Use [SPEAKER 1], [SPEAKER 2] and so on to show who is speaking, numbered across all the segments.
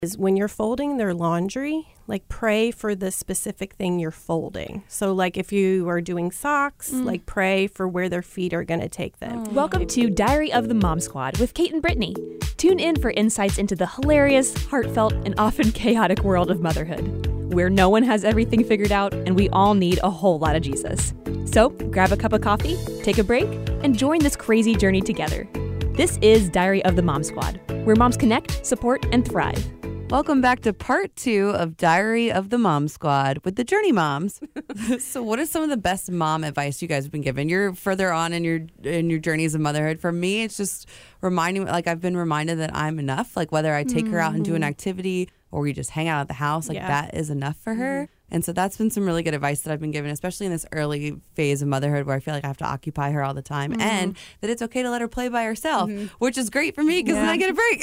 [SPEAKER 1] is when you're folding their laundry, like pray for the specific thing you're folding. So like if you are doing socks, like pray for where their feet are going to take them.
[SPEAKER 2] Welcome to Diary of the Mom Squad with Kate and Brittany. Tune in for insights into the hilarious, heartfelt, and often chaotic world of motherhood, where no one has everything figured out and we all need a whole lot of Jesus. So grab a cup of coffee, take a break, and join this crazy journey together. This is Diary of the Mom Squad, where moms connect, support, and thrive.
[SPEAKER 3] Welcome back to part 2 of Diary of the Mom Squad with the Journey Moms. So what is some of the best mom advice you guys have been given? You're further on in your journeys of motherhood. For me, it's just reminding, like I've been reminded that I'm enough. Like whether I take her out and do an activity or we just hang out at the house, like that is enough for her. And so that's been some really good advice that I've been given, especially in this early phase of motherhood where I feel like I have to occupy her all the time and that it's okay to let her play by herself, which is great for me because then I get a break.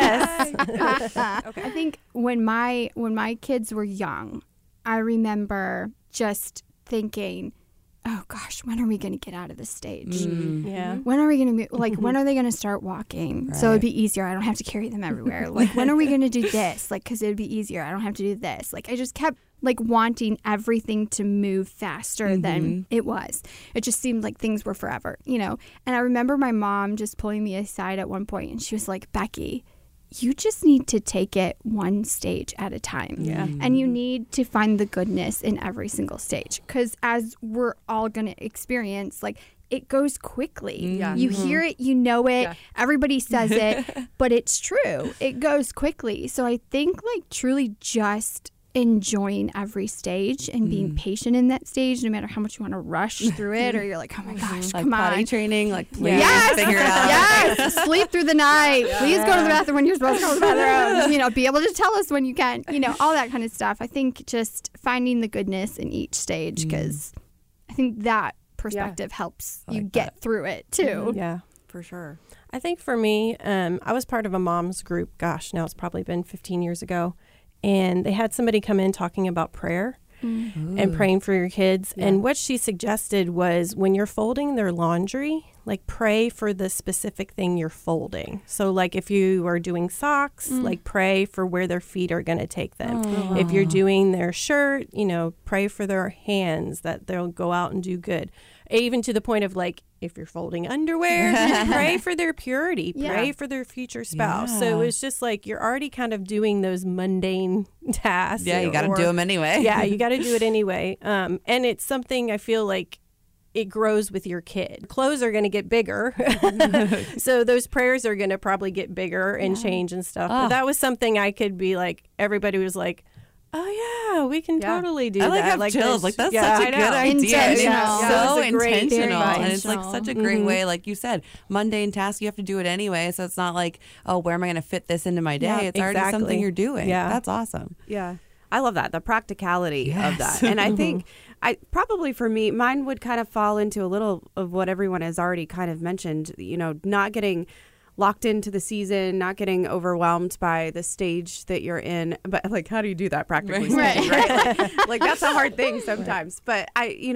[SPEAKER 1] Yes.
[SPEAKER 4] I think when my kids were young, I remember just thinking, oh gosh, when are we going to get out of this stage?
[SPEAKER 1] Yeah.
[SPEAKER 4] When are we going to when are they going to start walking? So it'd be easier. I don't have to carry them everywhere. Like when are we going to do this? Like because it'd be easier. I don't have to do this. Like I just kept like wanting everything to move faster than it was. It just seemed like things were forever, you know. And I remember my mom just pulling me aside at one point and she was like, Becky, you just need to take it one stage at a time.
[SPEAKER 1] Yeah.
[SPEAKER 4] And you need to find the goodness in every single stage. Because as we're all going to experience, like, it goes quickly.
[SPEAKER 5] Yeah.
[SPEAKER 4] You hear it, you know it,
[SPEAKER 5] Yeah.
[SPEAKER 4] everybody says it, but it's true. It goes quickly. So I think, like, truly just enjoying every stage and being patient in that stage, no matter how much you want to rush through it, or you're like, oh my gosh,
[SPEAKER 3] Like
[SPEAKER 4] come
[SPEAKER 3] potty
[SPEAKER 4] on.
[SPEAKER 3] training, like please
[SPEAKER 4] Yes,
[SPEAKER 3] figure it out.
[SPEAKER 4] yes. Sleep through the night. Please go to the bathroom when you're supposed to go to the bathroom. You know, be able to tell us when you can. You know, all that kind of stuff. I think just finding the goodness in each stage, because I think that perspective helps you get through it too.
[SPEAKER 1] Yeah.
[SPEAKER 5] For sure.
[SPEAKER 1] I think for me, I was part of a mom's group. Gosh, now it's probably been 15 years ago. And they had somebody come in talking about prayer and praying for your kids. And what she suggested was when you're folding their laundry, like pray for the specific thing you're folding. So like if you are doing socks, like pray for where their feet are going to take them. If you're doing their shirt, you know, pray for their hands that they'll go out and do good. Even to the point of like, if you're folding underwear, just pray for their purity, pray for their future spouse.
[SPEAKER 3] Yeah.
[SPEAKER 1] So it's just like you're already kind of doing those mundane tasks.
[SPEAKER 3] Yeah, you got to do them anyway.
[SPEAKER 1] Yeah, you got to do it anyway. And it's something I feel like it grows with your kid. Clothes are going to get bigger. So those prayers are going to probably get bigger and change and stuff. But that was something I could be like, everybody was like, oh yeah, we can totally do
[SPEAKER 3] I
[SPEAKER 1] that.
[SPEAKER 3] have chills. Like that's
[SPEAKER 1] yeah,
[SPEAKER 3] such a good idea. It's
[SPEAKER 4] Intentional.
[SPEAKER 3] so
[SPEAKER 1] It was a great
[SPEAKER 3] intentional,
[SPEAKER 1] advice.
[SPEAKER 3] and it's like such a great way. Like you said, mundane task, you have to do it anyway. So it's not like, oh, where am I going to fit this into my day?
[SPEAKER 1] Yeah,
[SPEAKER 3] It's already
[SPEAKER 1] exactly.
[SPEAKER 3] something you're doing.
[SPEAKER 1] Yeah.
[SPEAKER 3] That's awesome.
[SPEAKER 5] Yeah. I love that, the practicality of
[SPEAKER 3] Yes.
[SPEAKER 5] that. And I think probably for me, mine would kind of fall into a little of what everyone has already kind of mentioned, you know, not getting locked into the season, not getting overwhelmed by the stage that you're in. But like, how do you do that practically speaking, right? Like that's a hard thing sometimes. But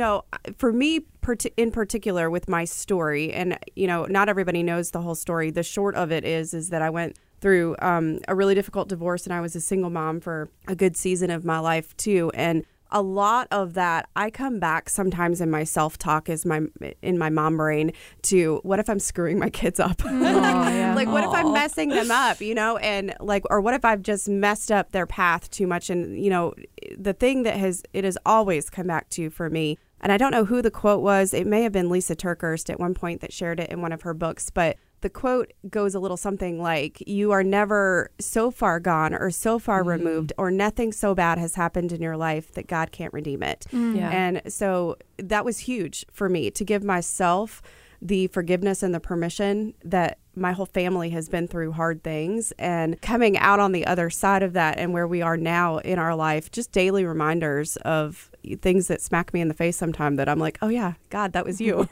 [SPEAKER 5] for me in particular with my story, and, you know, not everybody knows the whole story. The short of it is that I went through a really difficult divorce, and I was a single mom for a good season of my life too. And a lot of that, I come back sometimes in my self-talk in my mom brain to what if I'm screwing my kids up? Like what if I'm messing them up, you know, and like, or what if I've just messed up their path too much? And, you know, the thing that it has always come back to for me, and I don't know who the quote was. It may have been Lisa TerKeurst at one point that shared it in one of her books, but the quote goes a little something like, you are never so far gone or so far removed, or nothing so bad has happened in your life that God can't redeem it.
[SPEAKER 1] Yeah.
[SPEAKER 5] And so that was huge for me, to give myself the forgiveness and the permission that my whole family has been through hard things, and coming out on the other side of that and where we are now in our life, just daily reminders of things that smack me in the face sometime that I'm like, oh yeah, God, that was you.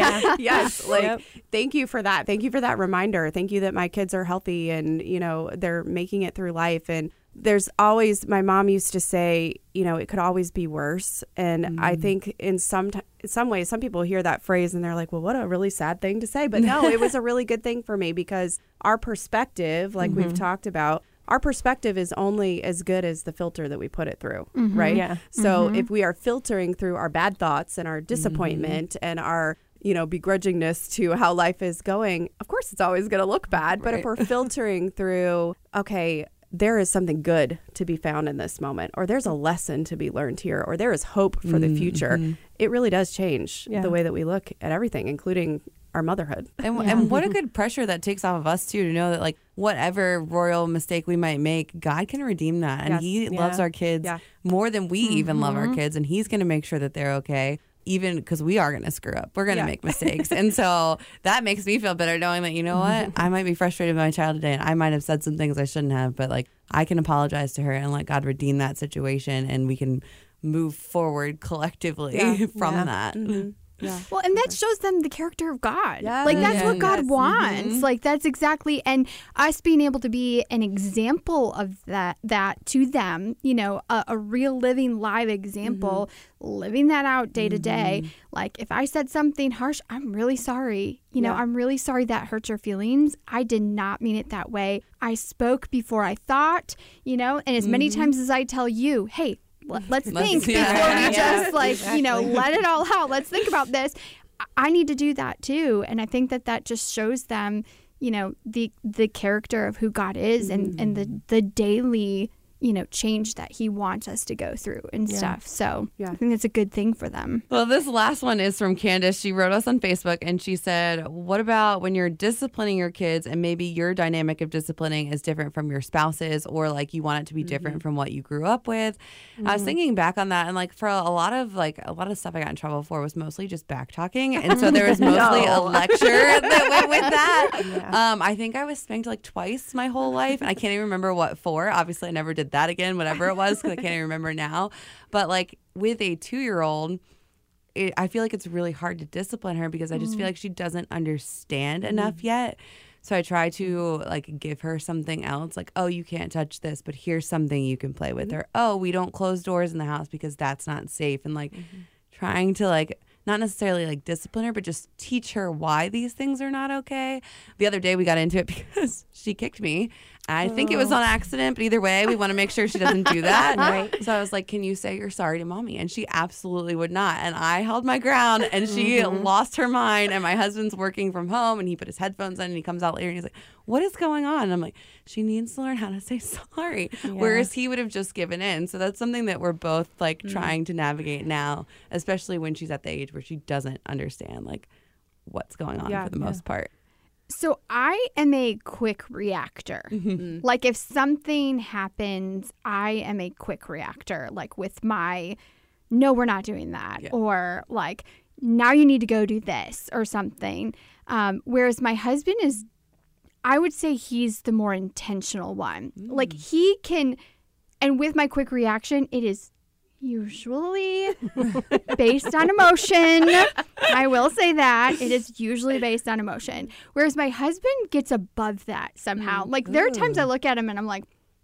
[SPEAKER 5] Yes. Like, thank you for that. Thank you for that reminder. Thank you that my kids are healthy and, you know, they're making it through life. And there's always, my mom used to say, you know, it could always be worse. And I think in some ways, some people hear that phrase and they're like, well, what a really sad thing to say. But no, it was a really good thing for me, because our perspective, like we've talked about, our perspective is only as good as the filter that we put it through, right?
[SPEAKER 1] Yeah.
[SPEAKER 5] So if we are filtering through our bad thoughts and our disappointment and our begrudgingness to how life is going, of course it's always going to look bad. But if we're filtering through, okay, there is something good to be found in this moment, or there's a lesson to be learned here, or there is hope for the future, it really does change the way that we look at everything, including our motherhood.
[SPEAKER 3] And what a good pressure that takes off of us too, to know that like whatever royal mistake we might make, God can redeem that. And he loves our kids more than we even love our kids. And he's going to make sure that they're okay. Even because we are going to screw up. We're going to make mistakes. And so that makes me feel better knowing that, you know what, I might be frustrated with my child today and I might have said some things I shouldn't have, but like I can apologize to her and let God redeem that situation and we can move forward collectively from that.
[SPEAKER 5] Yeah.
[SPEAKER 4] Well, and that shows them the character of God. Like, that's what God wants. Like, that's exactly, and us being able to be an example of that to them, a real living, live example, living that out day to day. Like, if I said something harsh, I'm really sorry. I'm really sorry that hurt your feelings. I did not mean it that way. I spoke before I thought, and as many times as I tell you, hey, let's think before we just let it all out. Let's think about this. I need to do that too. And I think that just shows them, the character of who God is and the daily, change that he wants us to go through and stuff. So I think that's a good thing for them.
[SPEAKER 3] Well, this last one is from Candace. She wrote us on Facebook and she said, what about when you're disciplining your kids and maybe your dynamic of disciplining is different from your spouse's, or like you want it to be different from what you grew up with? I was thinking back on that, and like for a lot of stuff I got in trouble for was mostly just back talking. And so there was mostly a lecture that went with that. I think I was spanked like twice my whole life, and I can't even remember what for. Obviously I never did that again, whatever it was, because I can't even remember now. But like with a 2-year-old, I feel like it's really hard to discipline her because I just feel like she doesn't understand enough yet. So I try to like give her something else, like, oh, you can't touch this, but here's something you can play with. Or, oh, we don't close doors in the house because that's not safe. And like trying to like not necessarily like discipline her, but just teach her why these things are not okay. The other day we got into it because she kicked me. I think it was on accident, but either way, we want to make sure she doesn't do that.
[SPEAKER 1] Right.
[SPEAKER 3] So I was like, can you say you're sorry to mommy? And she absolutely would not. And I held my ground, and she lost her mind. And my husband's working from home, and he put his headphones on, and he comes out later, and he's like, what is going on? And I'm like, she needs to learn how to say sorry. Yeah. Whereas he would have just given in. So that's something that we're both like trying to navigate now, especially when she's at the age where she doesn't understand like what's going on for the most part.
[SPEAKER 4] So I am a quick reactor. Like if something happens, I am a quick reactor. Like with my, no, we're not doing that. Yeah. Or like, now you need to go do this or something. Whereas my husband is, I would say he's the more intentional one. Like he can, and with my quick reaction, it is usually based on emotion. I will say that. It is usually based on emotion. Whereas my husband gets above that somehow. Like there are times I look at him and I'm like,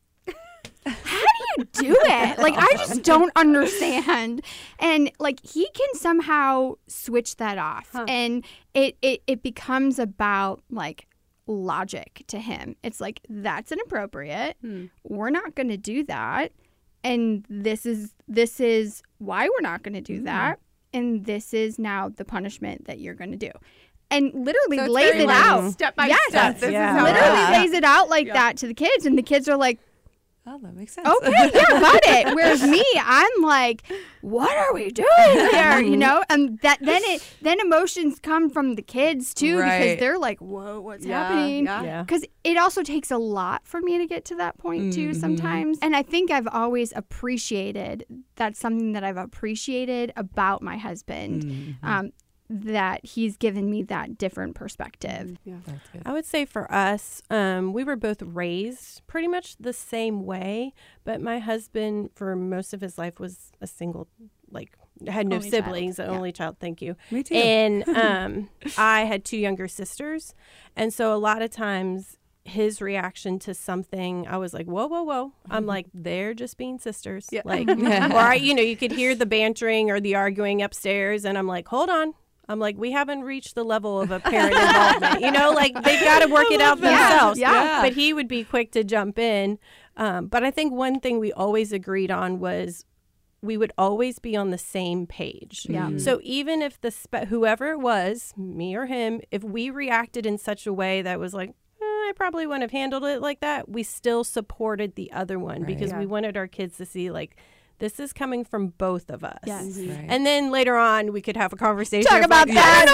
[SPEAKER 4] how do you do it? Like I just don't understand. And like he can somehow switch that off. And it becomes about like logic to him. It's like, that's inappropriate. We're not going to do that. And this is why we're not going to do that. And this is now the punishment that you're going to do. And literally lays it out.
[SPEAKER 5] Step by step.
[SPEAKER 4] This is literally lays it out like that to the kids. And the kids are like,
[SPEAKER 3] oh, that makes sense.
[SPEAKER 4] Okay, yeah, got it. Whereas me, I'm like, what are we doing here? And that then emotions come from the kids too, because they're like, whoa, what's happening? Because it also takes a lot for me to get to that point too sometimes. And I think I've always appreciated, that's something that I've appreciated about my husband. That he's given me that different perspective.
[SPEAKER 3] Yeah, that's good.
[SPEAKER 1] I would say for us, we were both raised pretty much the same way, but my husband for most of his life was a single, like had no siblings, an only child. Thank you.
[SPEAKER 3] Me too.
[SPEAKER 1] And I had 2 younger sisters. And so a lot of times his reaction to something, I was like, whoa. I'm like, they're just being sisters. Yeah. Like, or you could hear the bantering or the arguing upstairs. And I'm like, hold on. I'm like, we haven't reached the level of a parent involvement. Like they've got to work it out themselves.
[SPEAKER 5] Yeah.
[SPEAKER 1] But he would be quick to jump in. But I think one thing we always agreed on was we would always be on the same page.
[SPEAKER 4] Yeah.
[SPEAKER 1] So even if whoever it was, me or him, if we reacted in such a way that was like, I probably wouldn't have handled it like that, we still supported the other one because we wanted our kids to see like, this is coming from both of us.
[SPEAKER 4] Yes.
[SPEAKER 3] Right.
[SPEAKER 1] And then later on, we could have a conversation.
[SPEAKER 4] Talk about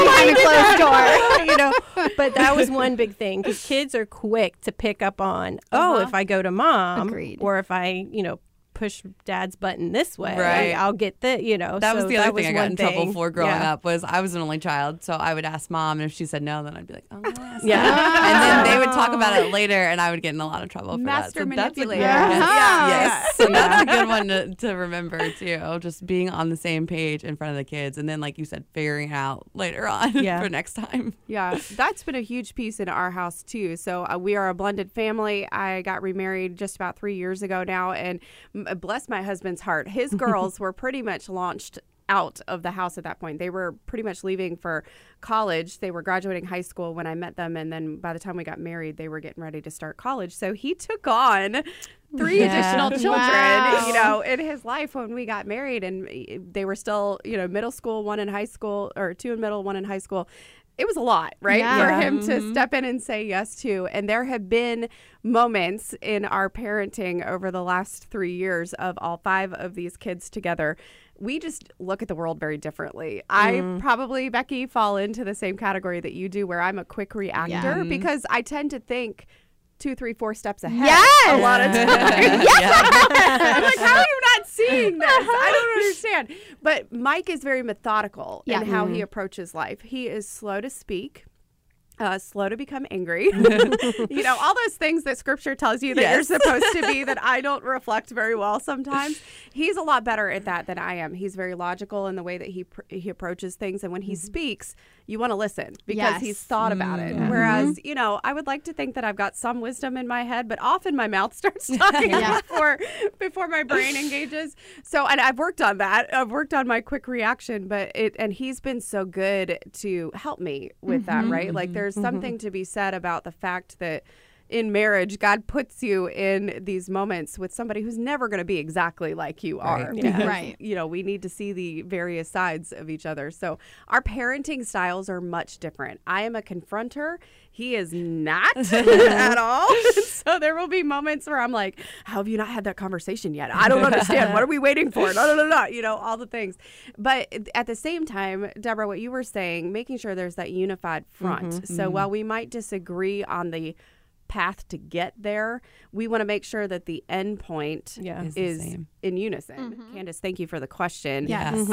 [SPEAKER 4] that behind a closed door.
[SPEAKER 1] But that was one big thing because kids are quick to pick up on, if I go to mom
[SPEAKER 4] Agreed.
[SPEAKER 1] or if I, push dad's button this way,
[SPEAKER 3] Right.
[SPEAKER 1] I'll get the,
[SPEAKER 3] That was the other thing I got
[SPEAKER 1] one
[SPEAKER 3] in trouble
[SPEAKER 1] thing.
[SPEAKER 3] for growing
[SPEAKER 1] Yeah.
[SPEAKER 3] up was I was an only child. So I would ask mom, and if she said no, then I'd be like, oh, yes.
[SPEAKER 1] Yeah.
[SPEAKER 3] And then they would talk about it later, and I would get in a lot of trouble for
[SPEAKER 5] Master
[SPEAKER 3] that. So that's a-
[SPEAKER 5] manipulator.
[SPEAKER 3] Yes. So that's a good one to remember, too. Just being on the same page in front of the kids. And then, like you said, figuring it out later on for next time.
[SPEAKER 5] Yeah, that's been a huge piece in our house too. So we are a blended family. I got remarried just about 3 years ago now, and bless my husband's heart, his girls were pretty much launched out of the house at that point. They were pretty much leaving for college. They were graduating high school when I met them, and then by the time we got married, they were getting ready to start college. So he took on 3 additional children, in his life when we got married, and they were still, middle school, 1 in high school, or 2 in middle, 1 in high school. It was a lot, right, for him to step in and say yes to. And there have been moments in our parenting over the last 3 years of all 5 of these kids together. We just look at the world very differently. I probably, Becky, fall into the same category that you do, where I'm a quick reactor because I tend to think 2, 3, 4 steps ahead a lot of times. I'm like, how are you not seeing this? I don't understand. But Mike is very methodical in how he approaches life. He is slow to speak. Slow to become angry. All those things that scripture tells you that you're supposed to be that I don't reflect very well sometimes. He's a lot better at that than I am. He's very logical in the way that he approaches things. And when he speaks, you want to listen because he's thought about it. Whereas, I would like to think that I've got some wisdom in my head, but often my mouth starts talking before my brain engages. So, and I've worked on that. I've worked on my quick reaction, and he's been so good to help me with that, right? Like there's something to be said about the fact that in marriage, God puts you in these moments with somebody who's never going to be exactly like you are. Because,
[SPEAKER 4] Right.
[SPEAKER 5] We need to see the various sides of each other. So our parenting styles are much different. I am a confronter. He is not at all. So there will be moments where I'm like, how have you not had that conversation yet? I don't understand. What are we waiting for? All the things. But at the same time, Deborah, what you were saying, making sure there's that unified front. So while we might disagree on the path to get there, we want to make sure that the end point is in unison. Candace, thank you for the question.
[SPEAKER 4] Yes.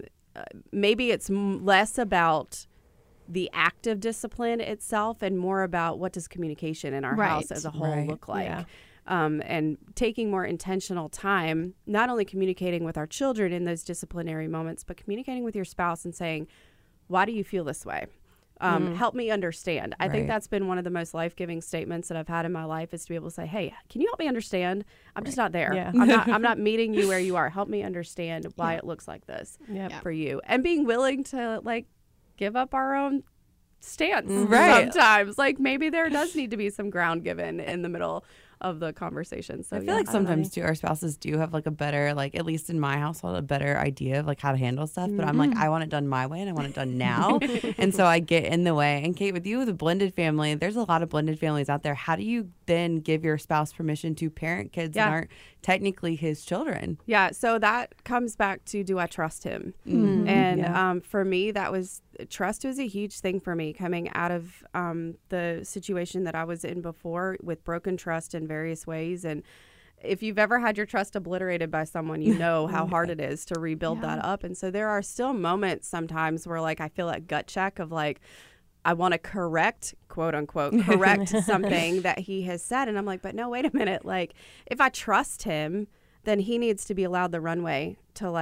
[SPEAKER 5] Maybe it's less about the active discipline itself and more about what does communication in our house as a whole look like.
[SPEAKER 1] Yeah.
[SPEAKER 5] And taking more intentional time, not only communicating with our children in those disciplinary moments, but communicating with your spouse and saying, why do you feel this way? Help me understand. I think that's been one of the most life-giving statements that I've had in my life is to be able to say, hey, can you help me understand? I'm just not there.
[SPEAKER 1] Yeah.
[SPEAKER 5] I'm not meeting you where you are. Help me understand why it looks like this for you. And being willing to give up our own stance sometimes. Like maybe there does need to be some ground given in the middle of the conversation. So
[SPEAKER 3] I feel like sometimes too our spouses do have a better, at least in my household, a better idea of how to handle stuff. But I'm I want it done my way and I want it done now. And so I get in the way. And Kate, with you with a blended family, there's a lot of blended families out there. How do you then give your spouse permission to parent kids that aren't technically his children?
[SPEAKER 5] Yeah. So that comes back to, do I trust him? And for me, trust was a huge thing for me coming out of the situation that I was in before with broken trust in various ways. And if you've ever had your trust obliterated by someone, you know how hard it is to rebuild that up. And so there are still moments sometimes where I feel that gut check of I want to correct, quote unquote, correct something that he has said. And I'm like, but no, wait a minute. If I trust him, then he needs to be allowed the runway to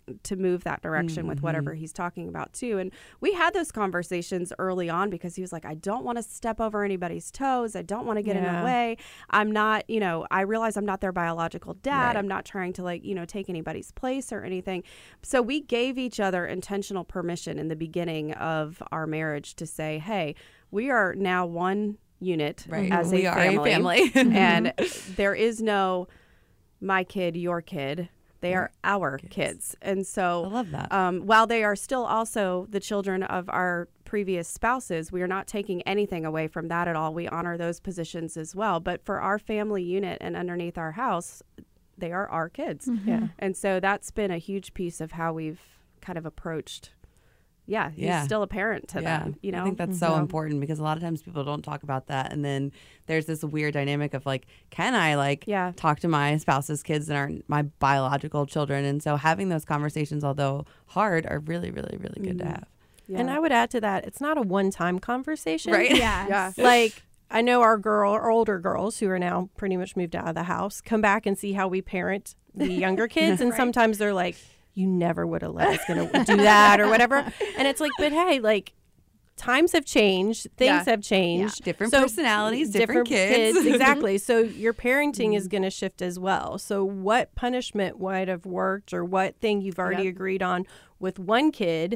[SPEAKER 5] to move that direction with whatever he's talking about too. And we had those conversations early on because he was like, I don't want to step over anybody's toes. I don't want to get in the way. I'm not, I realize I'm not their biological dad.
[SPEAKER 3] Right.
[SPEAKER 5] I'm not trying to take anybody's place or anything. So we gave each other intentional permission in the beginning of our marriage to say, hey, we are now one unit as
[SPEAKER 3] we
[SPEAKER 5] a
[SPEAKER 3] are
[SPEAKER 5] family.
[SPEAKER 3] a family.
[SPEAKER 5] And there is no my kid, your kid. They are our kids. And so
[SPEAKER 3] I love that.
[SPEAKER 5] While they are still also the children of our previous spouses, we are not taking anything away from that at all. We honor those positions as well. But for our family unit and underneath our house, they are our kids.
[SPEAKER 1] Yeah.
[SPEAKER 5] And so that's been a huge piece of how we've kind of approached. Yeah, he's still a parent to them.
[SPEAKER 3] I think that's so important because a lot of times people don't talk about that, and then there's this weird dynamic of like, can I talk to my spouse's kids that aren't my biological children? And so having those conversations, although hard, are really, really, really good to have.
[SPEAKER 5] Yeah.
[SPEAKER 1] And I would add to that, it's not a one-time conversation.
[SPEAKER 3] Right.
[SPEAKER 4] Yes.
[SPEAKER 5] Yeah.
[SPEAKER 1] Like, I know our older girls who are now pretty much moved out of the house come back and see how we parent the younger kids, and sometimes they're like, you never would have let us do that or whatever. And it's like, but hey, like, times have changed, things have changed.
[SPEAKER 3] Different personalities, different kids.
[SPEAKER 1] Exactly. So your parenting is going to shift as well. So what punishment might have worked or what thing you've already agreed on with one kid,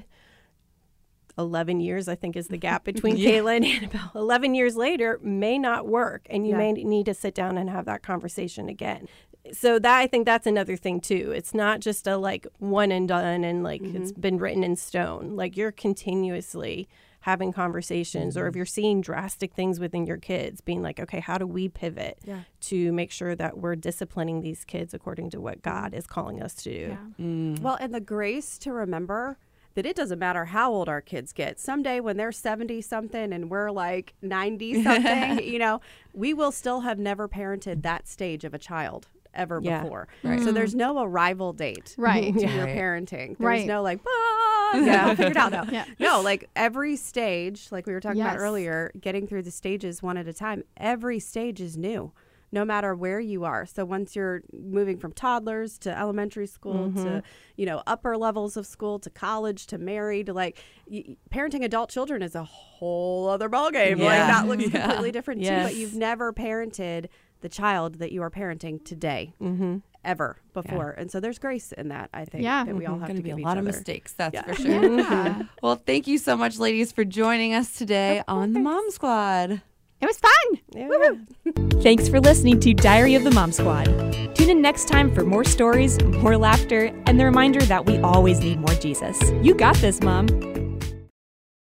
[SPEAKER 1] 11 years, I think, is the gap between Kayla and Annabelle. 11 years later may not work. And you may need to sit down and have that conversation again. So that, I think that's another thing too. It's not just a one and done and it's been written in stone. Like, you're continuously having conversations, or if you're seeing drastic things within your kids, being like, okay, how do we pivot to make sure that we're disciplining these kids according to what God is calling us to do?
[SPEAKER 4] Yeah.
[SPEAKER 5] Well, and the grace to remember that it doesn't matter how old our kids get. Someday when they're 70-something and we're 90-something, we will still have never parented that stage of a child ever before.
[SPEAKER 3] Right.
[SPEAKER 5] So there's no arrival date to your parenting. There's no figure it out now. No, every stage, like we were talking about earlier, getting through the stages one at a time, every stage is new, no matter where you are. So once you're moving from toddlers to elementary school to, upper levels of school to college to married, parenting adult children is a whole other ballgame. That looks completely different too, but you've never parented the child that you are parenting today ever before. And so there's grace in that, I think, that we all have to
[SPEAKER 3] be
[SPEAKER 5] give
[SPEAKER 3] a
[SPEAKER 5] each
[SPEAKER 3] lot of
[SPEAKER 5] other.
[SPEAKER 3] mistakes, that's for sure. Well, thank you so much, ladies, for joining us today on the Mom Squad.
[SPEAKER 4] It was fun.
[SPEAKER 1] Yeah.
[SPEAKER 2] Thanks for listening to Diary of the Mom Squad. Tune in next time for more stories, more laughter, and the reminder that we always need more Jesus. You got this, Mom.